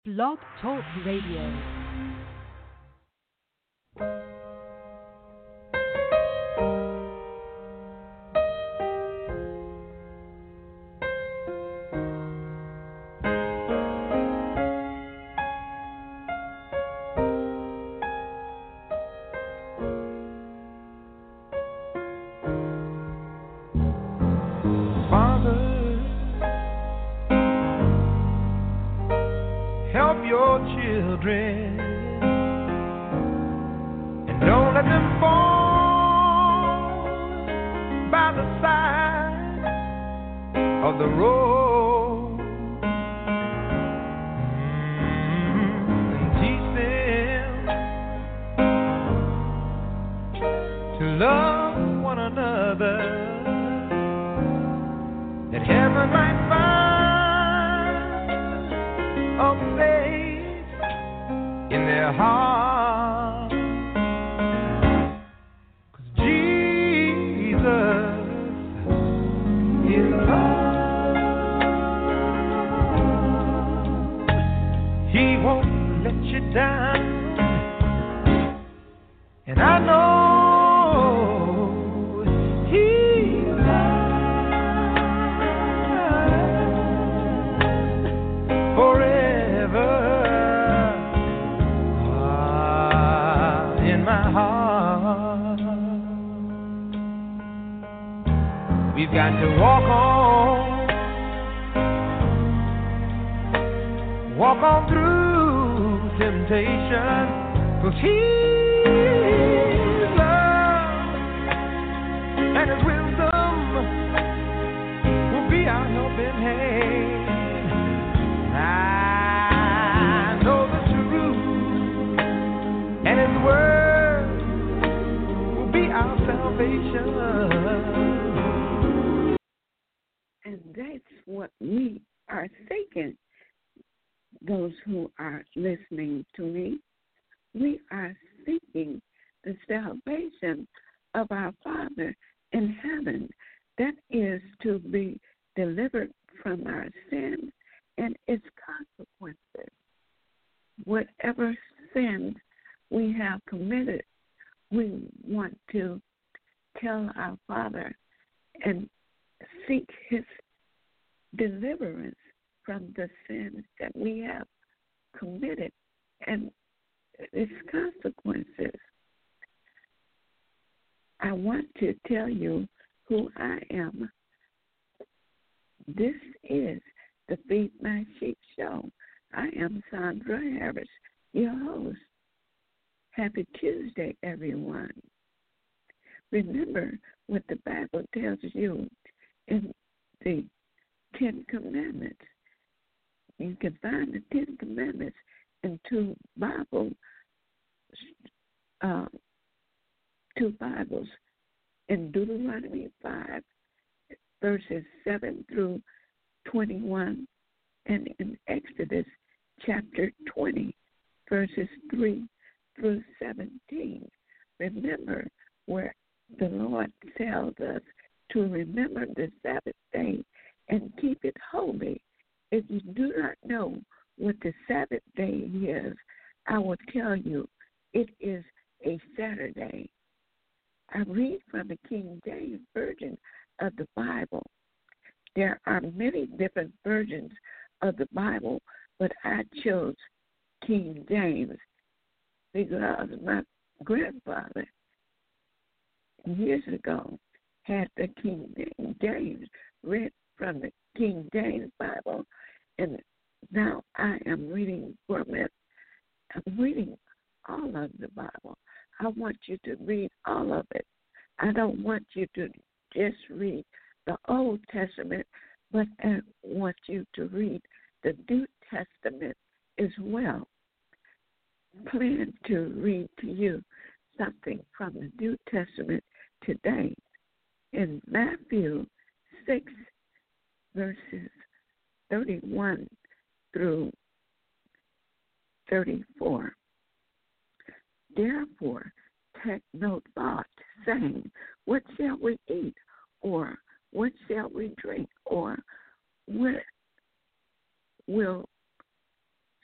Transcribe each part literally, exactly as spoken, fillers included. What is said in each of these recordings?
Blog Talk Radio.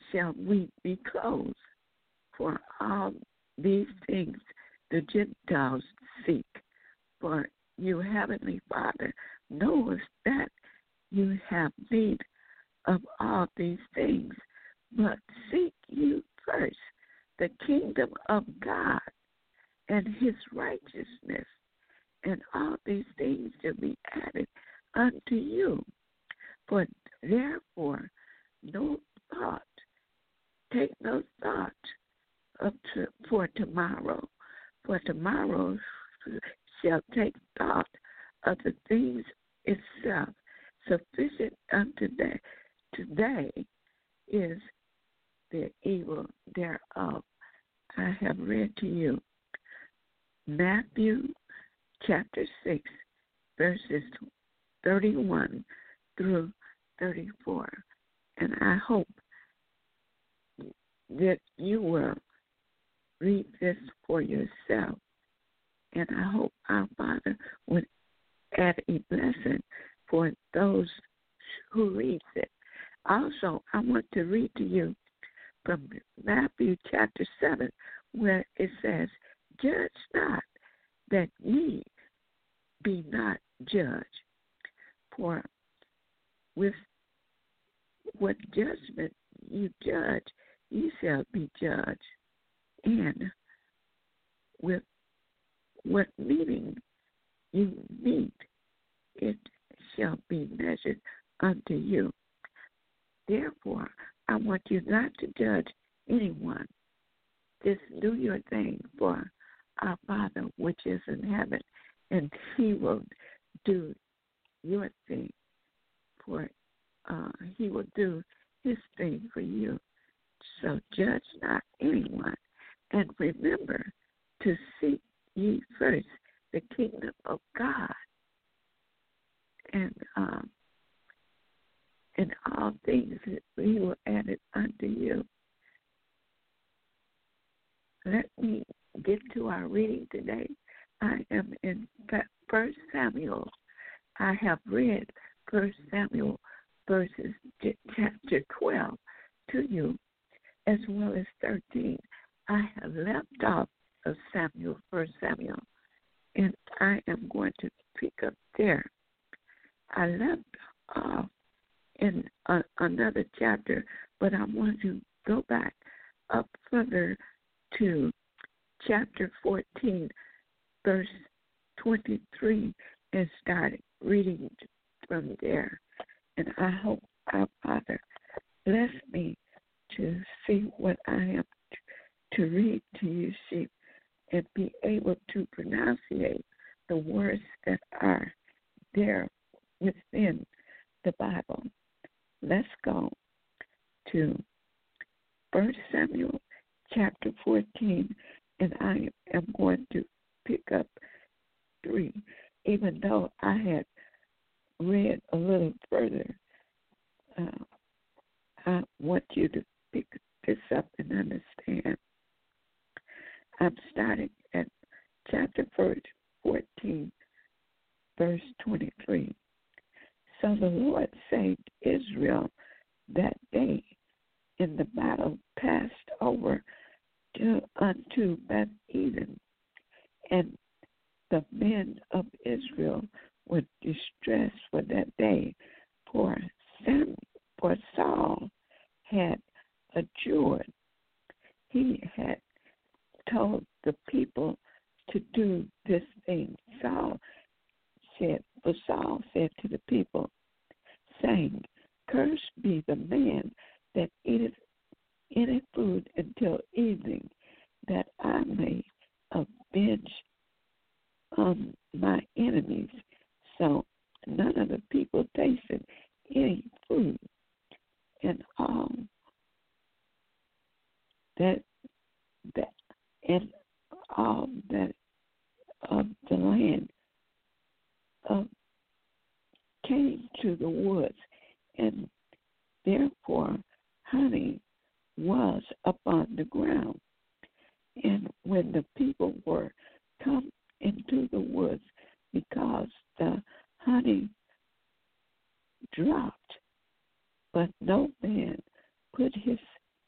shall we be closed. For all these things the Gentiles seek. For you, Heavenly Father, knowest that you have need of all these things. But seek you first the kingdom of God and his righteousness, and all these things shall be added unto you. For therefore no thought, take no thought of to, for tomorrow, for tomorrow shall take thought of the things itself. Sufficient unto day, today is the evil thereof. I have read to you Matthew chapter six, verses thirty-one through thirty-four. And I hope that you will read this for yourself. And I hope our Father would add a blessing for those who reads it. Also, I want to read to you from Matthew chapter seven, where it says, judge not that ye be not judged. For with what judgment you judge, ye shall be judged. And with what meaning you meet, it shall be measured unto you. Therefore, I want you not to judge anyone. Just do your thing for our Father which is in heaven, and he will do your thing for uh, he will do his thing for you. So judge not anyone, and remember to seek ye first the kingdom of God, and um, and all things he will add it unto you. Let me get to our reading today. I am in First Samuel. I have read First Samuel verses chapter twelve to you, as well as thirteen. I have left off of Samuel, First Samuel, and I am going to pick up there. I left off in a, another chapter, but I want to go back up further to chapter fourteen, verse twenty-three, and start reading from there. And I hope our Father bless me to see what I am to read to you, sheep, and be able to pronunciate the words that are there within the Bible. Let's go to First Samuel chapter fourteen, and I am going to pick up three, even though I had read a little further. Uh, I want you to pick this up and understand. I'm starting at chapter fourteen, verse twenty-three. So the Lord saved Israel that day, and the battle passed over to, unto Beth Eden, and the men of Israel were distressed for that day, for Sam, for Saul had adjured. He had told the people to do this thing. Saul said, for Saul said to the people, saying, cursed be the man that eateth any food until evening, that I may avenge on my enemies. So none of the people tasted any food, and all that that and all that of the land uh, came to the woods, and therefore honey was upon the ground. And when the people were come into the woods, because the honey dropped, but no man put his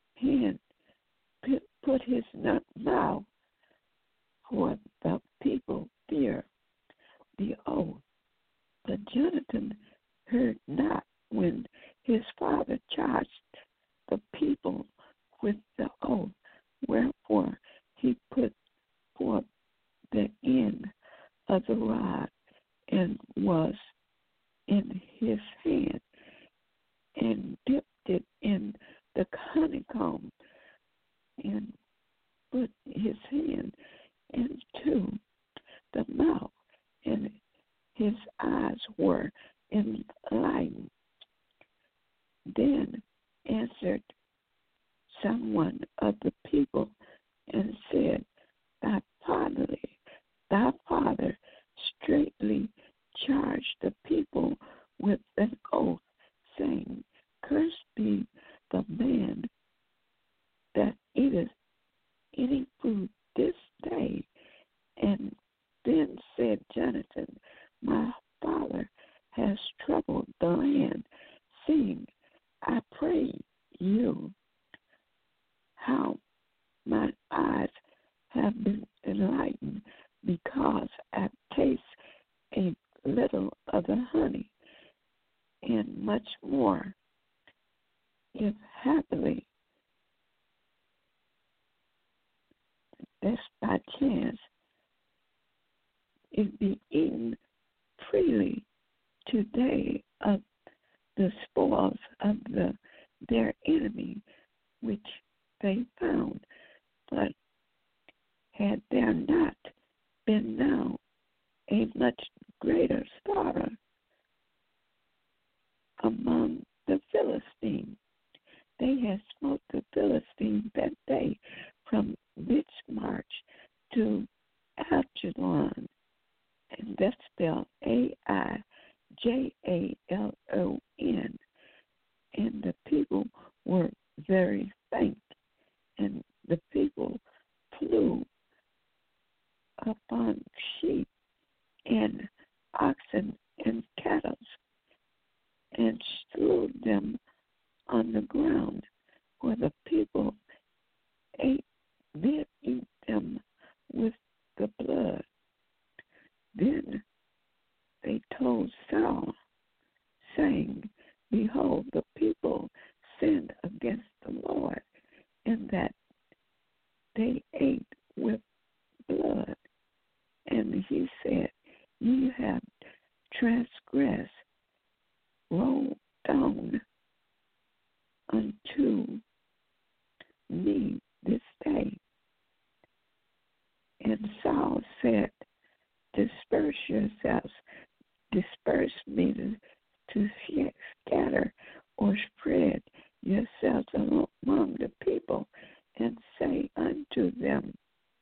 his mouth, for the people fear the oath. But Jonathan heard not when his father charged the people with the oath. Wherefore he put forth the end of the rod and was in his hand, and dipped it in the honeycomb, and put his hand into the mouth, and his eyes were enlightened. Then answered someone of the people and said, Thy father, thy father straightly charged the people with an oath, saying, Cursed be the man that eateth any food this day. And then said Jonathan, My father has troubled the land, seeing, I pray you, how my eyes have been enlightened, because I taste a little of the honey, and much more, if happily, that's by chance, it be eaten freely today of the spoils of the their enemy which they found. But had there not been now a much greater slaughter among the Philistines, they had smote the Philistines that day from Michmash to Ajalon, and that's spelled A I J A L O N. And the people were very faint, and the people flew upon sheep and oxen and cattle, and slew them on the ground, where the people ate, did eat them with the blood. Then they told Saul, saying, Behold, the people sinned against the Lord, in that they ate with blood. And he said, Ye have transgressed, roll down unto me this day. And Saul said, Disperse yourselves, disperse me to, to scatter or spread yourselves among the people, and say unto them,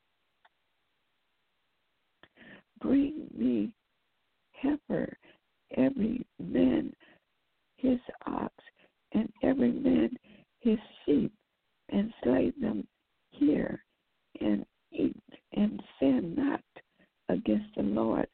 Bring me heifer, every man his ox, and every man his sheep, and slay them here, and eat, and sin not against the Lord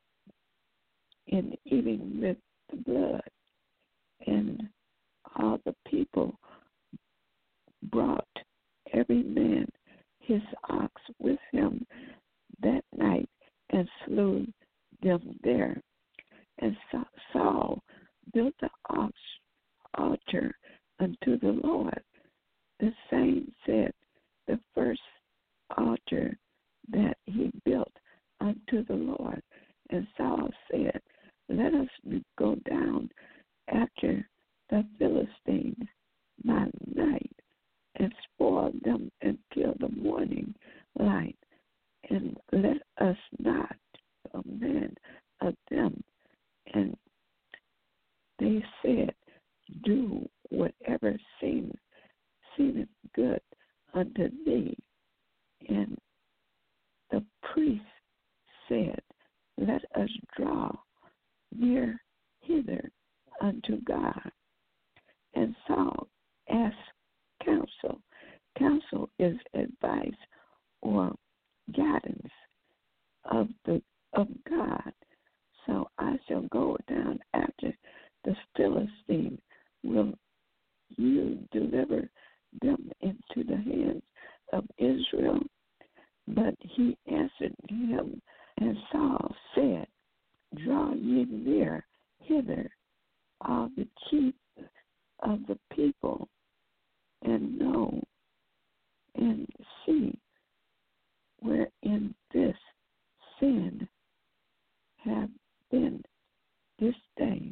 in eating with the blood. And all the people brought every man his ox with him that night, and slew them there. And Saul built the ox altar unto the Lord. The same said the first altar that he built unto the Lord. And Saul said, Let us go down after the Philistines by night, and spoil them until the morning light, and let us not command of them. And they said, Do whatever seemeth, seemeth good unto thee. And the priest said, Let us draw near hither unto God. And Saul asked counsel. Counsel is advice or guidance of the of God. So I shall go down after the Philistine. Will you deliver them into the hands of Israel? But he answered him, and Saul said, Draw ye near hither, all the chief of the people, and know and see wherein this sin have been this day.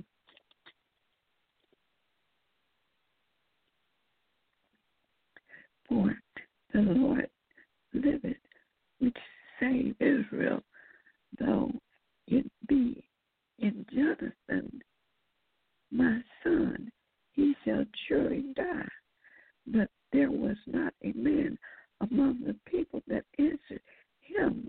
For the Lord liveth, which saved Israel, though it be in Jonathan, my son, he shall surely die. But there was not a man among the people that answered him.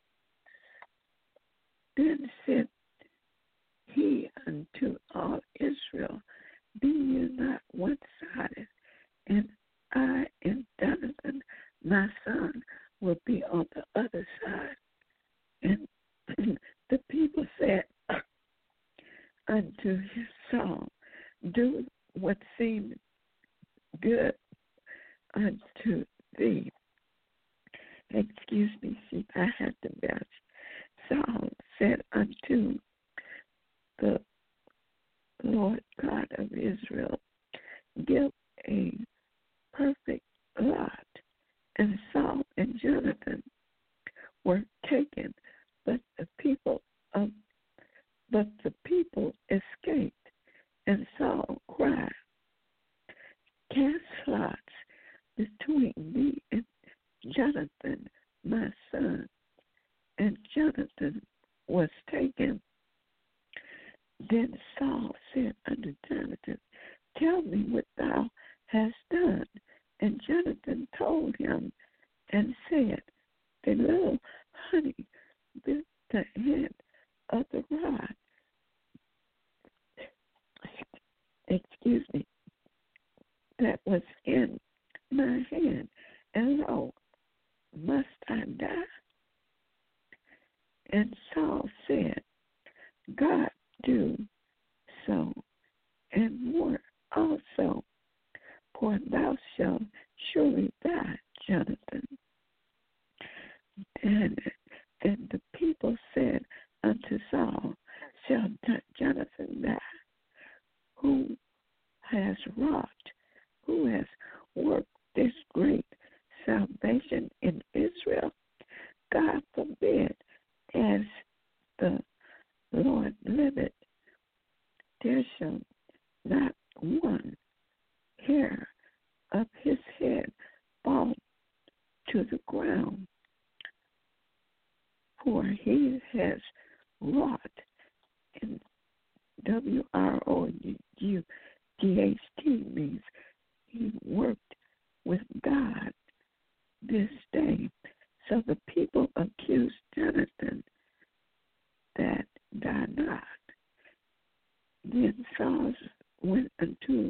Then said he unto all Israel, Be ye not one-sided, and I and Jonathan, my son, will be on the other side. And the people said unto Saul, Do what seemed good unto thee. Excuse me, see, I had to belch. Saul said unto the Lord God of Israel, Give a perfect lot. And Saul and Jonathan were taken, but the people of but the people escaped. And Saul cried, Cast lots between me and Jonathan, my son. And Jonathan was taken. Then Saul said unto Jonathan, Tell me what thou hast done. And Jonathan told him and said, The little honey bit the head of the rod. Excuse me. That was in my hand, and lo, must I die? And Saul said, God do so, and more also, for thou shalt surely die, Jonathan. And then the people said unto Saul, Shall Jonathan die? Who has wrought, who has worked this great salvation in Israel? God forbid, as the Lord liveth, there shall not one hair of his head fall to the ground. For he has wrought, in W R O U G H T means he worked with God this day. So the people accused Jonathan that die not. Then Saul went unto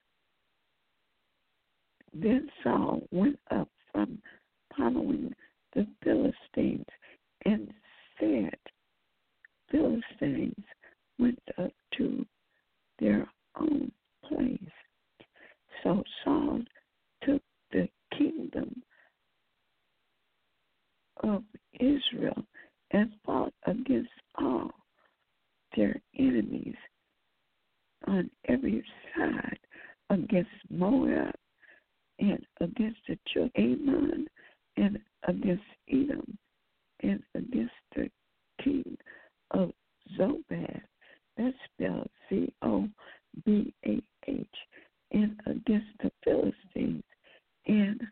then Saul went up from following the Philistines and said, Philistines went up to their own place. So Saul took the kingdom of Israel and fought against all their enemies on every side, against Moab and against the children of Ammon and against Edom and against the king of Zobad. That's spelled C O B A H, and against the Philistines. And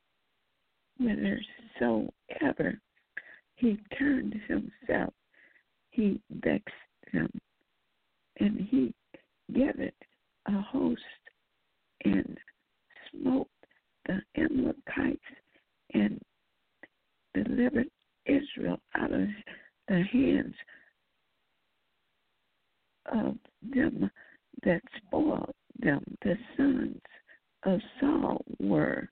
whensoever he turned himself, he vexed them, and he gathered a host and smote the Amalekites and delivered Israel out of the hands of them that spoiled them. The sons of Saul were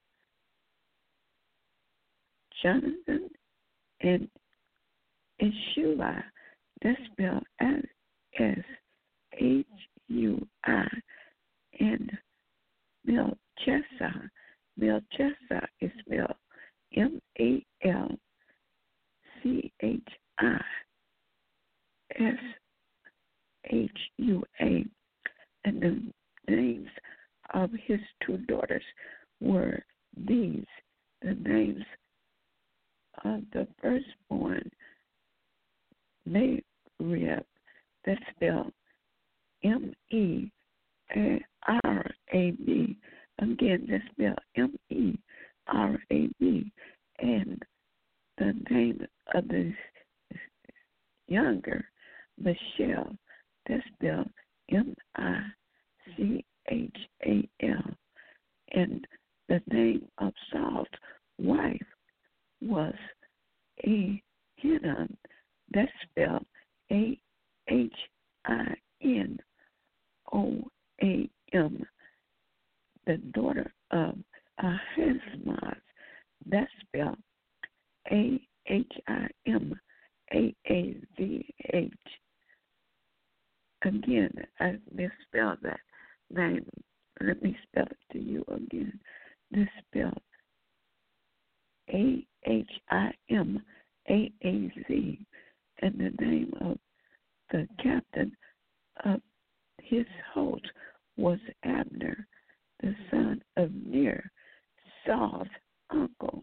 Jonathan and Ishui. That's spelled S H U I, and Melchizedek. Melchizedek is spelled M A L C H I S H U A. And the names of his two daughters were these. The names of the firstborn, Merab, that's spelled M E R A B. Again, that's spelled M E R A B. And the name of the younger, Michelle, that's spelled M I C H A L. And the name of Saul's wife was Ahinom, that's spelled A H I N O A M. The daughter of Ahisamaz, that's spelled A H I M A A Z H. Again, I misspelled that name. Let me spell it to you again. This spelled A H I M A A Z. And the name of the captain of his host was Abner, the son of Ner, Saul's uncle.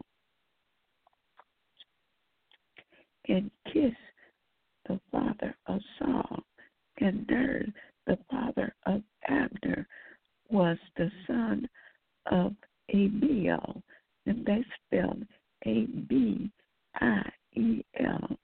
And Kish, the father of Saul, and Ner, the father of Abner, was the son of Abiel, and they spelled A B I E L.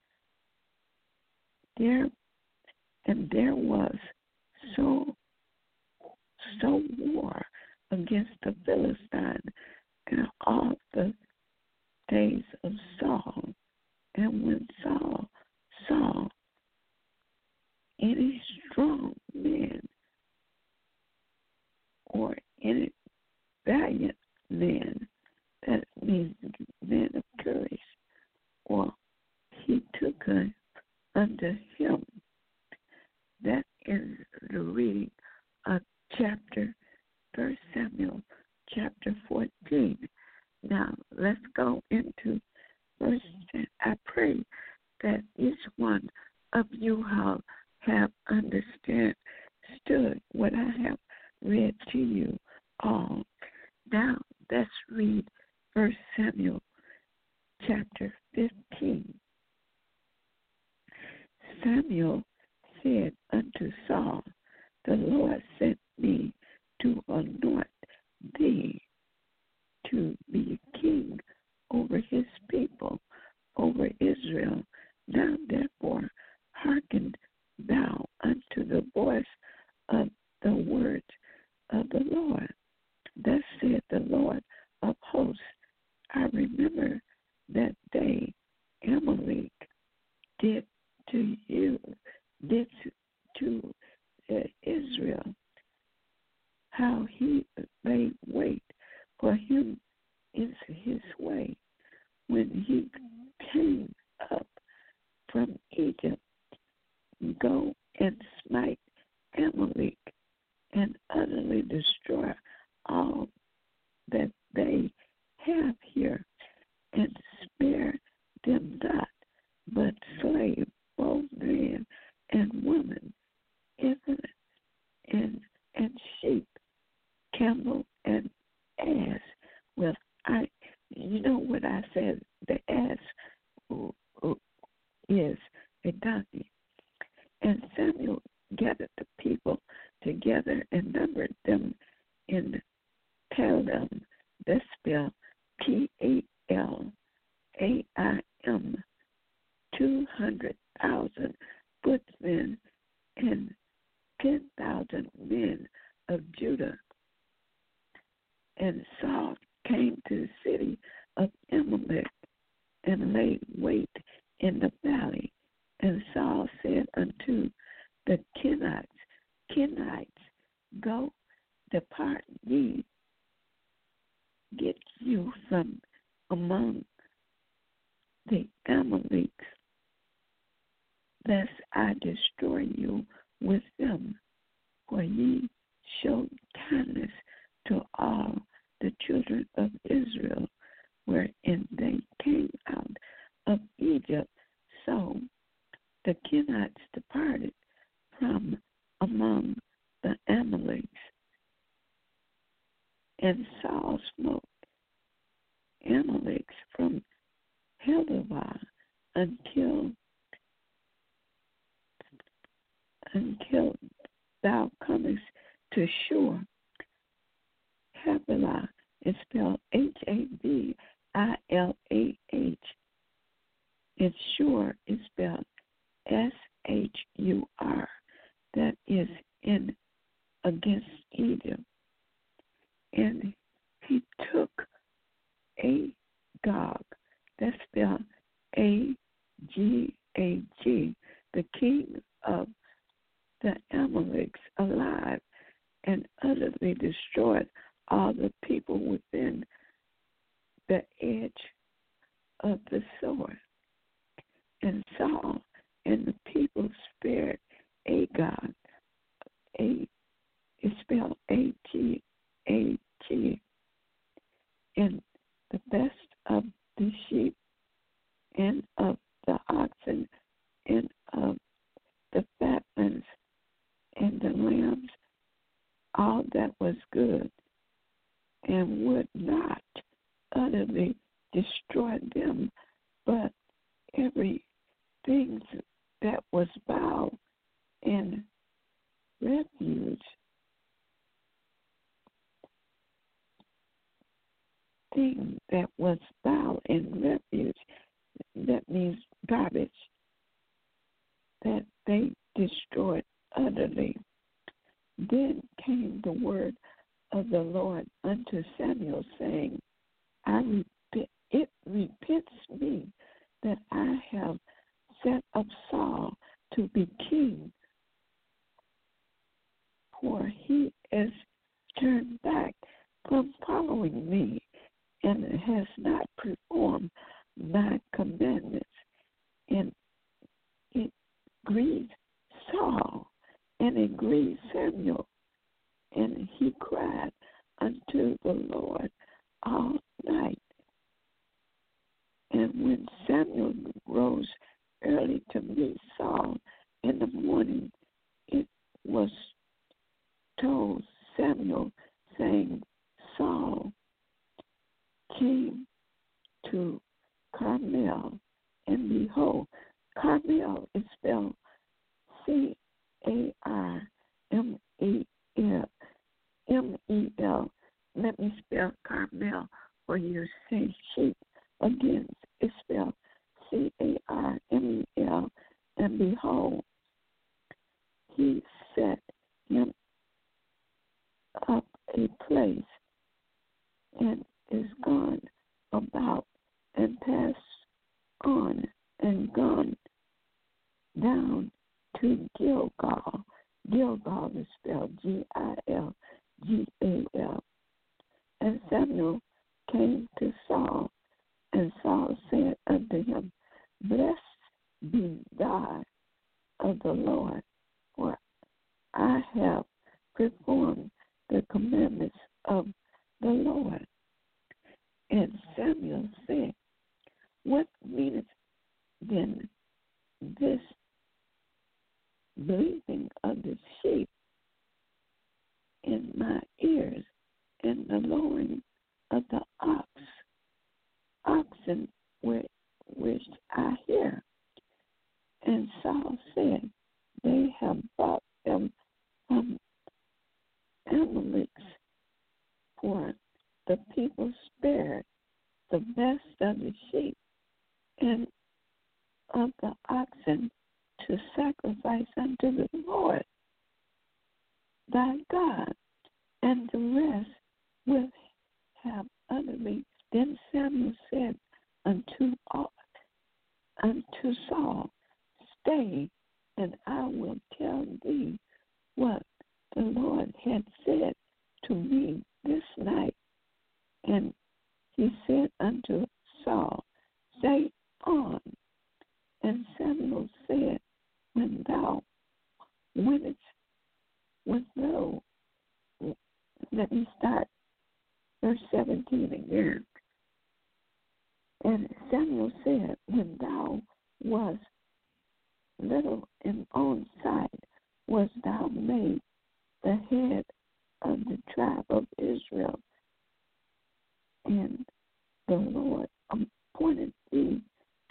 There and there was so so war against the Philistines in all the days of Saul. And when Saul saw any strong man or any valiant man, that means man of courage, or he took him unto him. That is the reading of chapter, First Samuel, chapter fourteen. Now, let's go into verse ten. I pray that each one of you have, have understood what I have read to you all. Now, let's read First Samuel, chapter fifteen. Samuel said unto Saul, the Lord sent me to anoint thee to be king over his people, over Israel. Now therefore hearken thou unto the voice of the words of the Lord. Thus said the Lord of hosts, I remember that day Amalek did to you, did to uh, Israel, how he laid wait for him in his way when he came up from Egypt. Go and smite Amalek and utterly destroy all that they have here, and spare them not, but slay both man and woman, infant and, and sheep, camel and ass. Well, I, you know what I said, the ass is a donkey. And Samuel gathered the people together and numbered them in Paldim, that's spelled P A L A I M, two hundred thousand footmen and ten thousand men of Judah. And Saul came to the city of Amalek and laid wait in the valley. And Saul said unto the Kenites, Kenites, go, depart ye, get you from among the Amalekites, lest I destroy you with them. For ye showed kindness to all the children of Israel, wherein Havilah until until thou comest to Shur. Havilah is spelled H A V I L A H. And Shur is spelled S H U R. That is in against Edom. And he took Agag, that's spelled A G A G, the king of the Amalekites, alive, and utterly destroyed all the people within the edge of the sword. And Saul and the people spared Agag. A is spelled A G A G. And the best of the sheep and of the oxen and of the fatlings and the lambs, all that was good, and would not utterly destroy them, but everything that was vile and refuge, thing that was vile and refuge, that means garbage, that they destroyed utterly. Then came the word of the Lord unto Samuel, saying, I repent, it repents me that I have set up Saul to be king, for he has turned back from following me and has not performed my commandments. And it grieved Saul, and it grieved Samuel, and he cried unto the Lord all night. And when Samuel rose early to meet Saul in the morning, it was told Samuel, saying, Saul came to Carmel, and behold, Carmel is spelled C A R M E L. M E L. Let me spell Carmel for you. Say sheep again. It's spelled C A R M E L. And behold, he set him up a place and is gone about and passed on and gone down to Gilgal. Gilgal is spelled G I L G A L. And Samuel came to Saul, and Saul said unto him, Blessed be God of the Lord, for I have performed the commandments of the Lord. And Samuel said, What meaneth then this bleating of the sheep in my ears, and the lowing of the ox, oxen which, which I hear? And Saul said, They have brought them from Amalek, for the people spared the best of the sheep and of the oxen to sacrifice unto the Lord thy God, and the rest will have utterly. Then Samuel said unto all, unto Saul, Stay, and I will tell thee what the Lord had said to me this night. And he said unto Saul, Say on. And Samuel said, When thou winnest, when thou, let me start verse seventeen again. And Samuel said, When thou wast little in own sight, was thou made the head of the tribe of Israel, and the Lord appointed thee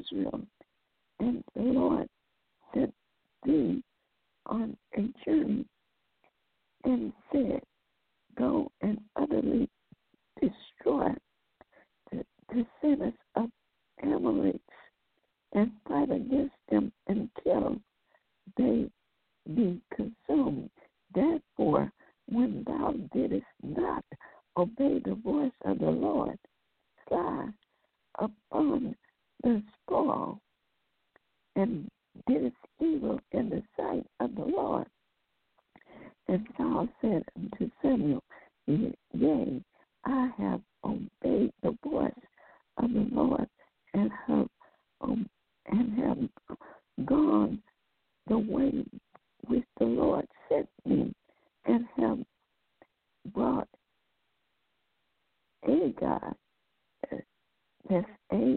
Israel, and the Lord sent thee on a journey and said, Go and utterly destroy the descendants of Amorites and fight against them until they be consumed. Therefore, when thou didst not obey the voice of the Lord, fly upon the spoil, and didst evil in the sight of the Lord. And Saul said unto Samuel, Yea, I have obeyed the voice of the Lord, and have um, and have gone the way which the Lord sent me, and have brought Agag, that's A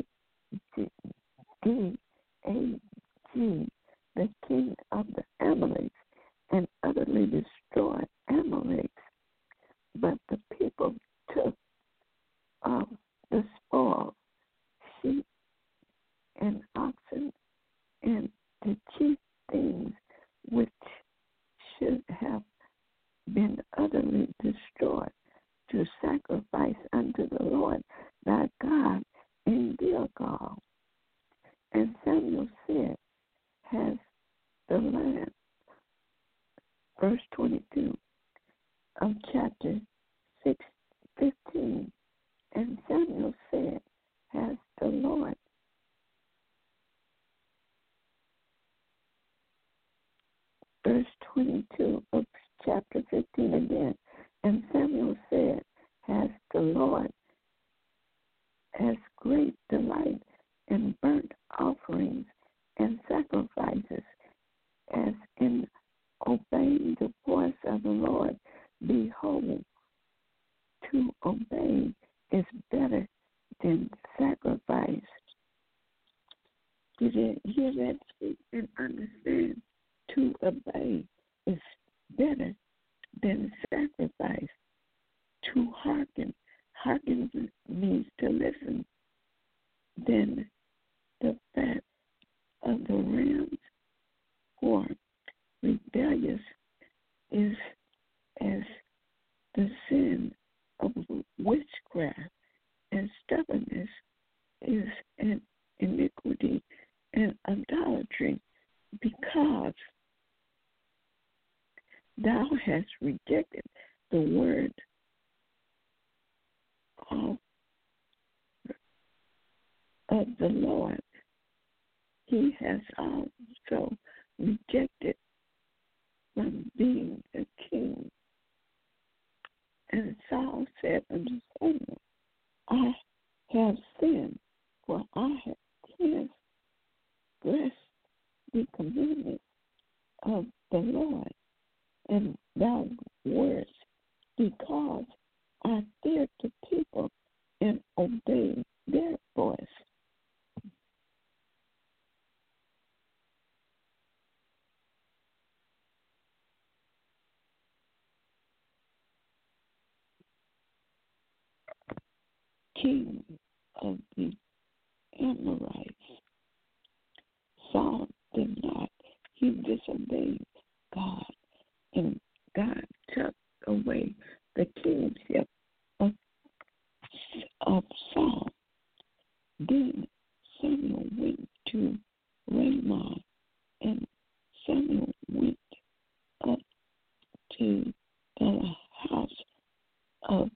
D A G, the king of the Amorites, and utterly destroyed Amorites. But the people took of the spoil, sheep and oxen, and the chief things which should have been utterly destroyed, to sacrifice unto the Lord thy God in Gilgal. And Samuel said, Has the land, verse twenty-two of chapter six, fifteen, and Samuel said, Has the Lord verse twenty-two of chapter fifteen again, and Samuel said, Has the Lord as great delight in burnt offerings and sacrifices as in obeying the voice of the Lord? Behold, to obey is better than sacrifice. Did you hear that? Speak and understand. To obey is better than sacrifice. To hearken, hearken means to listen. Then the fat of the rams or rebellious is as the sin of witchcraft, and stubbornness is an iniquity and idolatry, because thou hast rejected the word of, of the Lord. He has also rejected from being a king. And Saul said unto Samuel, I have sinned, for I have transgressed the commandments of the Lord and thy words, because I feared the people and obeyed their voice. King of the Amorites, Saul did not. He disobeyed God, and God took away the kingship of, of Saul. Then Samuel went to Ramah, and Samuel went up to the house of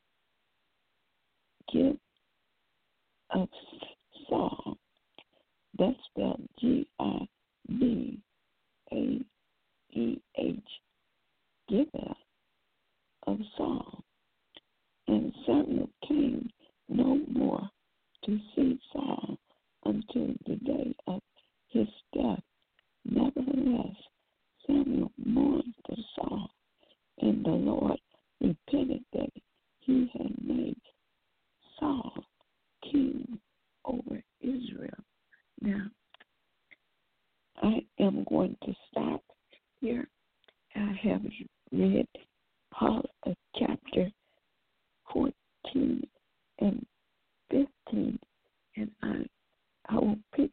Gib of Saul. That's spelled G I B A E H, Gibeah of Saul. And Samuel came no more to see Saul until the day of his death. Nevertheless, Samuel mourned for Saul, and the Lord repented that he had made Saul king over Israel. Now, I am going to stop here. I have read all of chapter fourteen and fifteen, and I, I will pick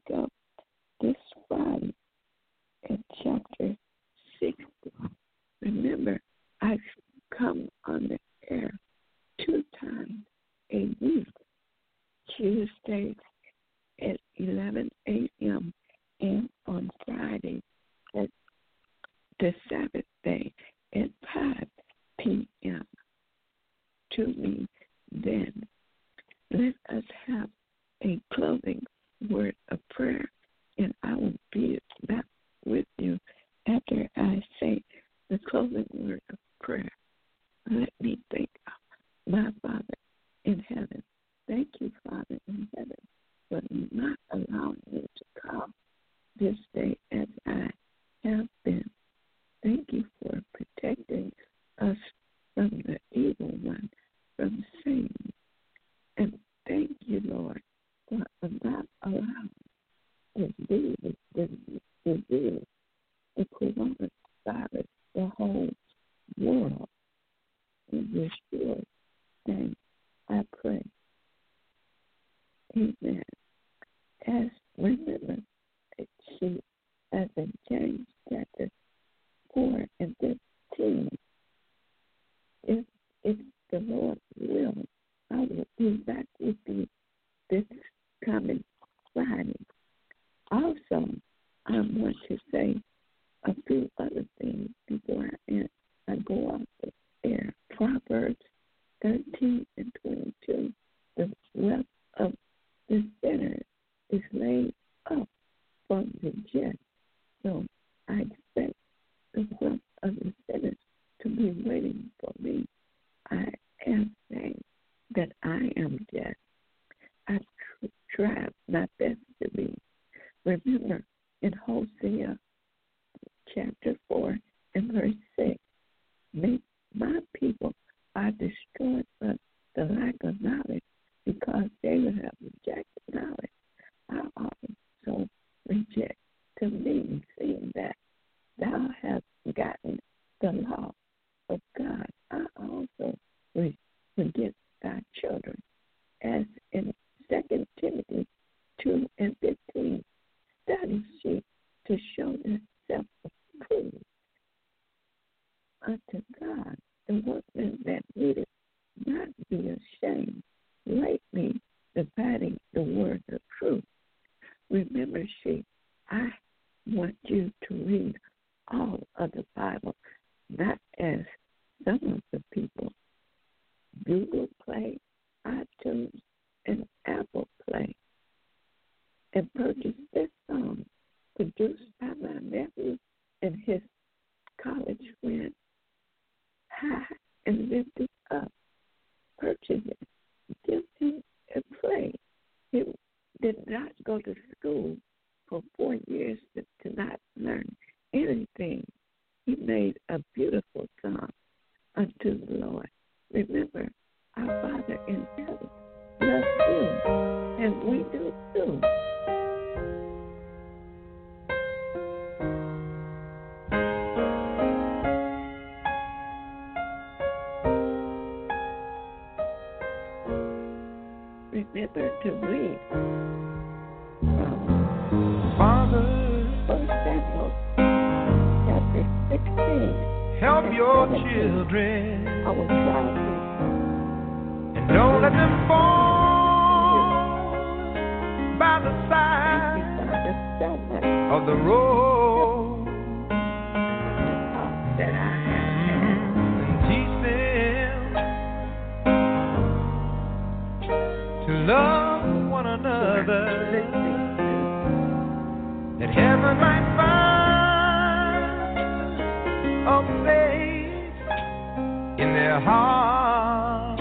Tuesdays at eleven a.m. and on Friday at the Sabbath day at five p.m. Tune in then. Let us have a closing word of prayer, and I will be back with you after I say the closing word of prayer. Let me thank my Father in heaven. Thank you, Father in heaven, for not allowing me to come this day as I have been. Thank you for protecting us from the evil one, from Satan. And thank you, Lord, for not allowing this disease, this disease, the coronavirus, the whole world. In Yeshua's name, I pray. Amen. As remember, she as in James chapter four and fifteen. If if the Lord will, I will be back with you this coming Friday. Also, I want to say a few other things before I, end, I go off the air. Proverbs thirteen and twenty-two. The wealth of the sinner is laid up from the just. So I expect the wealth of the sinners to be waiting for me. I am saying that I am just. I tr- tried my best to be. Remember in Hosea chapter four and verse six, make my people are destroyed for the lack of knowledge, because they would have rejected knowledge. I also reject to me, seeing that thou hast forgotten the law of God. I also forget thy children, as in Second Timothy two and fifteen. Study she to show itself approved unto God, the workman that needed not be ashamed, rightly dividing the word of truth. Remember, she, I want you to read all of the Bible, not as some of the people. Google Play, iTunes, and Apple Play. And purchase this song, produced by my nephew and his college friend, High and Lifted Up. Purchase it. Give him a play. He did not go to school for four years to, to not learn anything. He made a beautiful song unto the Lord. Remember, our Father in heaven loves you, and we do too. Remember to read from Father, First Samuel chapter sixteen. help and your seventeen. children, I will try and don't let them fall by the to side thank you, Father, so much of the road. for the thoughts that I have had. And teach them to love one another, Listening that heaven might find a place in their heart.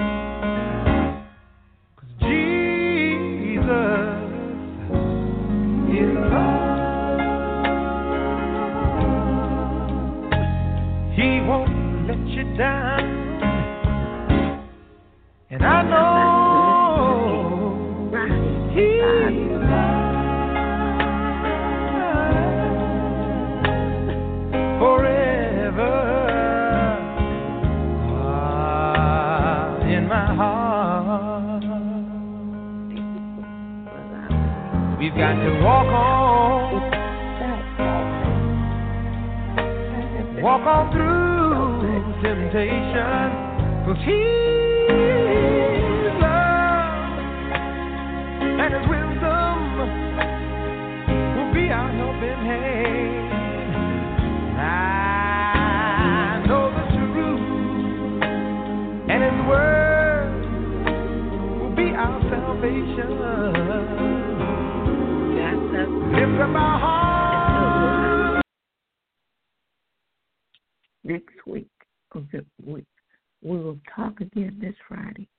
'Cause Jesus is love. He won't let you down, and I know He's forever ah, in my heart. We've got to walk on, walk on through temptation, 'cause He's love. be our salvation. That's us. Lift up our hearts. Next week, okay, we, we will talk again this Friday